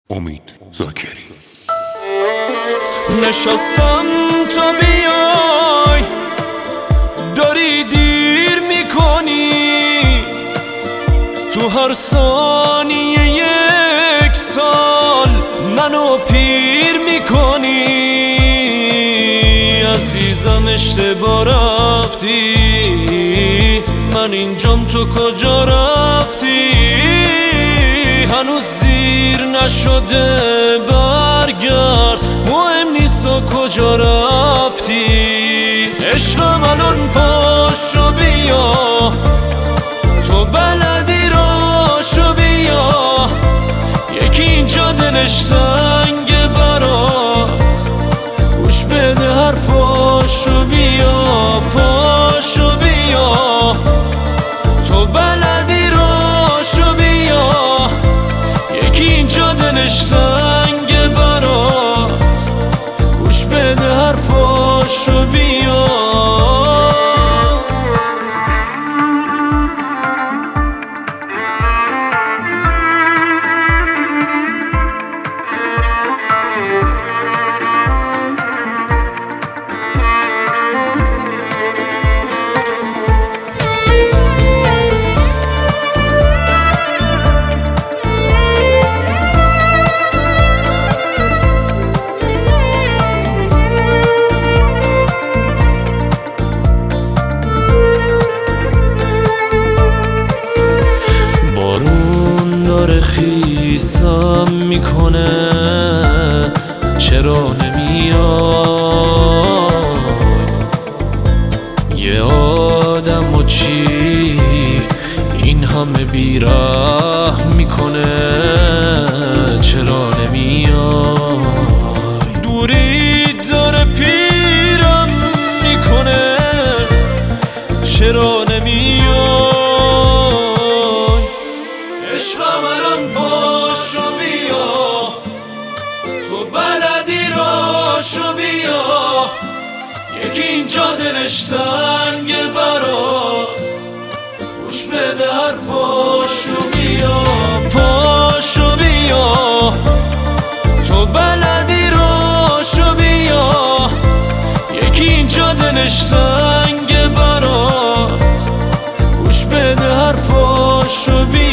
امید زاکری. نشستم تا بیای، داری دیر میکنی، تو هر ثانیه یک سال منو پیر میکنی. عزیزم اشتباه رفتی، من اینجام تو کجا رفتی؟ هنوز زیر نشده برگرد، مهم نیست تو کجا رفتی. عشقم الان پاشو بیا، تو بلدی راشو بیا، یکی اینجا دلش تنگه برات، گوش بده حرفاشو بیا. پاشو بیا، تو بلدی راشو بیا، یکی اینجا دلش تنگه برات، گوش بده حرفاشو بیا. داره خیسم میکنه، چرا نمیای؟ یه آدم و چی این همه بیرحم میکنه، چرا نمیای؟ دوری داره پیرم میکنه، چرا نمیای؟ عشقم الان پاشو بیا، تو بلدی راشو بیا، یکی اینجا دلش تنگه برات، گوش بده حرفاشو بیا. پاشو بیا، تو بلدی راشو بیا، یکی اینجا دلش تنگه برات، گوش بده حرفاشو بیا.